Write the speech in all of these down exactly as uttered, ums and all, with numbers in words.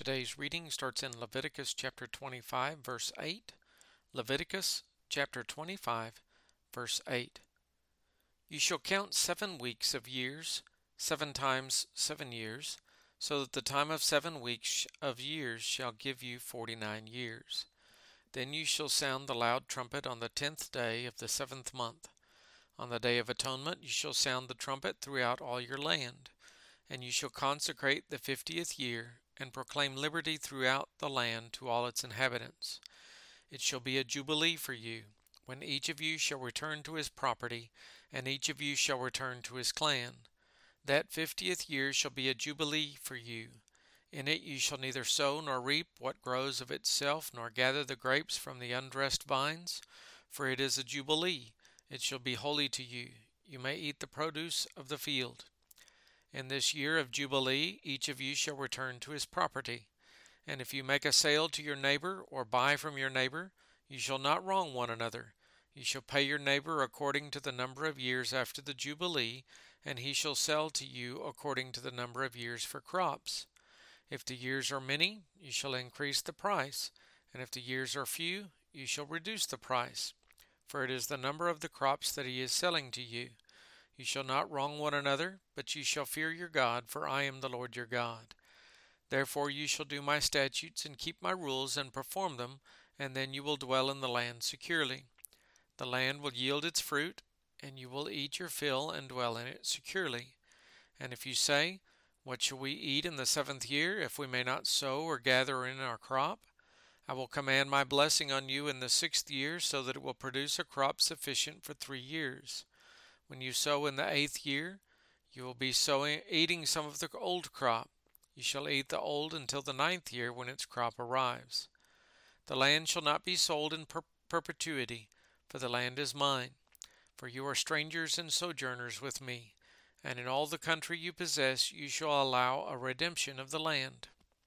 Today's reading starts in Leviticus chapter twenty-five, verse eight. Leviticus chapter twenty-five, verse eight. You shall count seven weeks of years, seven times seven years, so that the time of seven weeks of years shall give you forty-nine years. Then you shall sound the loud trumpet on the tenth day of the seventh month. On the day of atonement you shall sound the trumpet throughout all your land. And you shall consecrate the fiftieth year, and proclaim liberty throughout the land to all its inhabitants. It shall be a jubilee for you, when each of you shall return to his property, and each of you shall return to his clan. That fiftieth year shall be a jubilee for you. In it you shall neither sow nor reap what grows of itself, nor gather the grapes from the undressed vines, for it is a jubilee. It shall be holy to you. You may eat the produce of the field. In this year of Jubilee, each of you shall return to his property. And if you make a sale to your neighbor, or buy from your neighbor, you shall not wrong one another. You shall pay your neighbor according to the number of years after the Jubilee, and he shall sell to you according to the number of years for crops. If the years are many, you shall increase the price, and if the years are few, you shall reduce the price. For it is the number of the crops that he is selling to you. You shall not wrong one another, but you shall fear your God, for I am the Lord your God. Therefore you shall do my statutes and keep my rules and perform them, and then you will dwell in the land securely. The land will yield its fruit, and you will eat your fill and dwell in it securely. And if you say, What shall we eat in the seventh year, if we may not sow or gather in our crop? I will command my blessing on you in the sixth year, so that it will produce a crop sufficient for three years. When you sow in the eighth year, you will be sowing, eating some of the old crop. You shall eat the old until the ninth year, when its crop arrives. The land shall not be sold in per- perpetuity, for the land is mine. For you are strangers and sojourners with me, and in all the country you possess you shall allow a redemption of the land.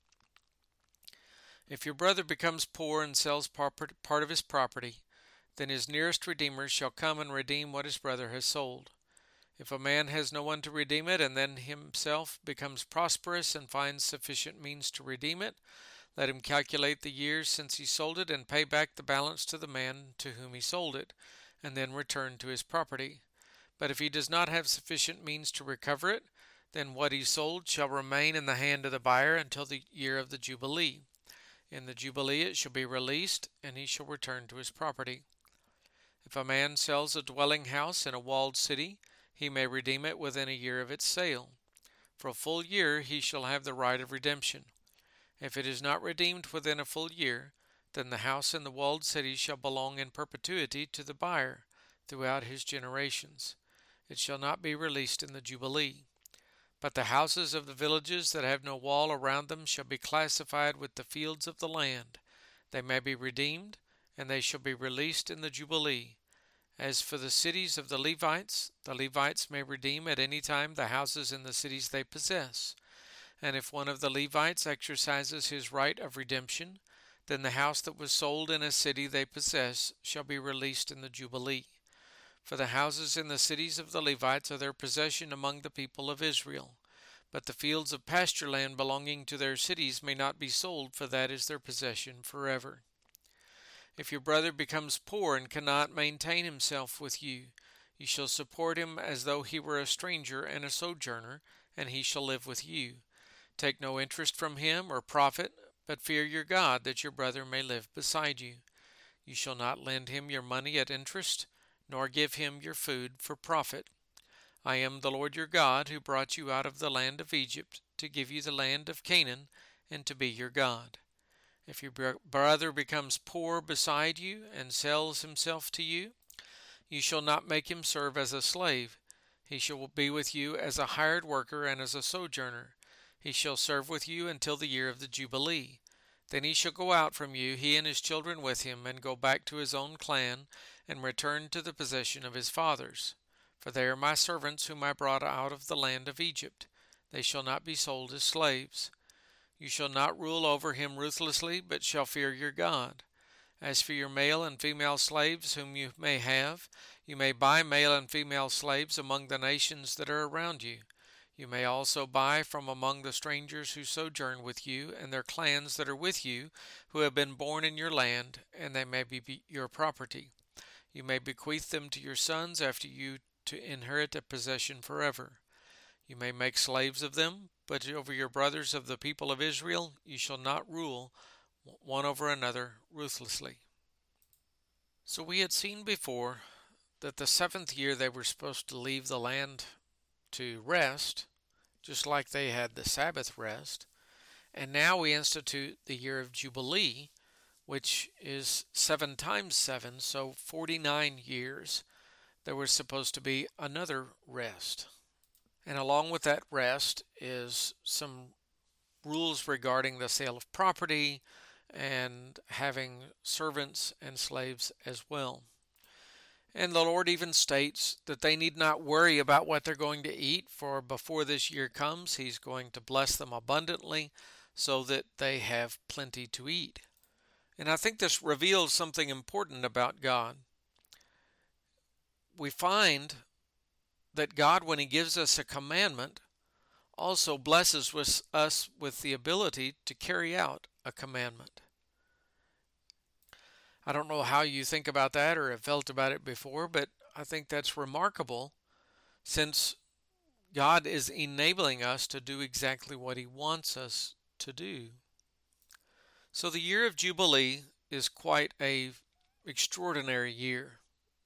If your brother becomes poor and sells part of his property, then his nearest redeemer shall come and redeem what his brother has sold. If a man has no one to redeem it, and then himself becomes prosperous and finds sufficient means to redeem it, let him calculate the years since he sold it and pay back the balance to the man to whom he sold it, and then return to his property. But if he does not have sufficient means to recover it, then what he sold shall remain in the hand of the buyer until the year of the Jubilee. In the Jubilee it shall be released, and he shall return to his property. If a man sells a dwelling house in a walled city, he may redeem it within a year of its sale. For a full year he shall have the right of redemption. If it is not redeemed within a full year, then the house in the walled city shall belong in perpetuity to the buyer throughout his generations. It shall not be released in the Jubilee. But the houses of the villages that have no wall around them shall be classified with the fields of the land. They may be redeemed, and they shall be released in the Jubilee. As for the cities of the Levites, the Levites may redeem at any time the houses in the cities they possess. And if one of the Levites exercises his right of redemption, then the house that was sold in a city they possess shall be released in the Jubilee. For the houses in the cities of the Levites are their possession among the people of Israel. But the fields of pasture land belonging to their cities may not be sold, for that is their possession forever. If your brother becomes poor and cannot maintain himself with you, you shall support him as though he were a stranger and a sojourner, and he shall live with you. Take no interest from him or profit, but fear your God, that your brother may live beside you. You shall not lend him your money at interest, nor give him your food for profit. I am the Lord your God, who brought you out of the land of Egypt, to give you the land of Canaan, and to be your God. If your brother becomes poor beside you and sells himself to you, you shall not make him serve as a slave. He shall be with you as a hired worker and as a sojourner. He shall serve with you until the year of the Jubilee. Then he shall go out from you, he and his children with him, and go back to his own clan, and return to the possession of his fathers. For they are my servants whom I brought out of the land of Egypt. They shall not be sold as slaves. You shall not rule over him ruthlessly, but shall fear your God. As for your male and female slaves whom you may have, you may buy male and female slaves among the nations that are around you. You may also buy from among the strangers who sojourn with you, and their clans that are with you, who have been born in your land, and they may be your property. You may bequeath them to your sons after you to inherit a possession forever. You may make slaves of them, but over your brothers of the people of Israel you shall not rule one over another ruthlessly. So we had seen before that the seventh year they were supposed to leave the land to rest, just like they had the Sabbath rest. And now we institute the year of Jubilee, which is seven times seven, so forty-nine years. There was supposed to be another rest. And along with that rest is some rules regarding the sale of property and having servants and slaves as well. And the Lord even states that they need not worry about what they're going to eat, for before this year comes, He's going to bless them abundantly so that they have plenty to eat. And I think this reveals something important about God. We find that God, when He gives us a commandment, also blesses us with the ability to carry out a commandment. I don't know how you think about that or have felt about it before, but I think that's remarkable, since God is enabling us to do exactly what He wants us to do. So the year of Jubilee is quite a extraordinary year.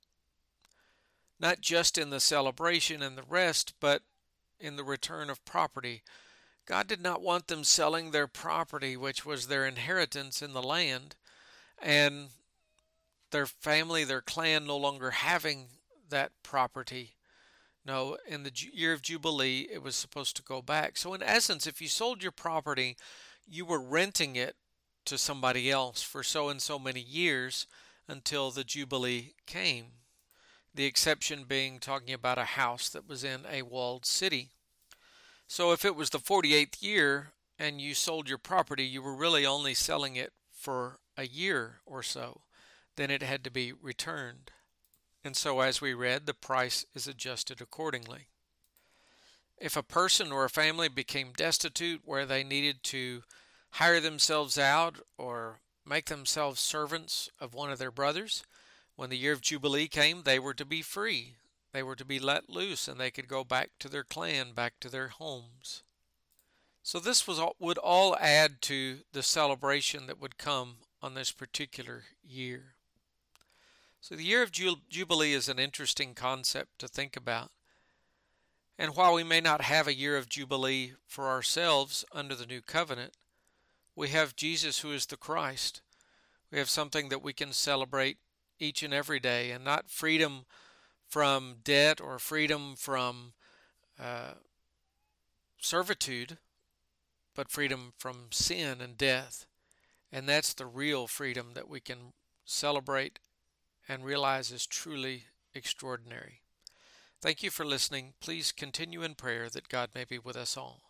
Not just in the celebration and the rest, but in the return of property. God did not want them selling their property, which was their inheritance in the land, and their family, their clan, no longer having that property. No, in the year of Jubilee, it was supposed to go back. So in essence, if you sold your property, you were renting it to somebody else for so and so many years until the Jubilee came. The exception being talking about a house that was in a walled city. So if it was the forty-eighth year and you sold your property, you were really only selling it for a year or so. Then it had to be returned. And so as we read, the price is adjusted accordingly. If a person or a family became destitute where they needed to hire themselves out or make themselves servants of one of their brothers, when the year of Jubilee came, they were to be free. They were to be let loose, and they could go back to their clan, back to their homes. So this was all, would all add to the celebration that would come on this particular year. So the year of Jubilee is an interesting concept to think about. And while we may not have a year of Jubilee for ourselves under the new covenant, we have Jesus, who is the Christ. We have something that we can celebrate each and every day, and not freedom from debt or freedom from uh, servitude, but freedom from sin and death. And that's the real freedom that we can celebrate and realize is truly extraordinary. Thank you for listening. Please continue in prayer that God may be with us all.